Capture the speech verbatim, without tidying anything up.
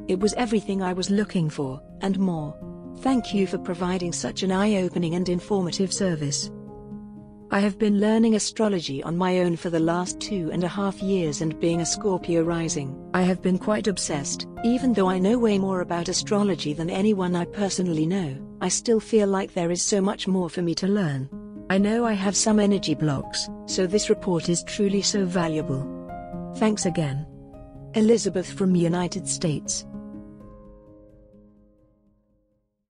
It was everything I was looking for, and more. Thank you for providing such an eye-opening and informative service. I have been learning astrology on my own for the last two and a half years, and being a Scorpio rising, I have been quite obsessed. Even though I know way more about astrology than anyone I personally know, I still feel like there is so much more for me to learn. I know I have some energy blocks, so this report is truly so valuable. Thanks again. Elizabeth from United States.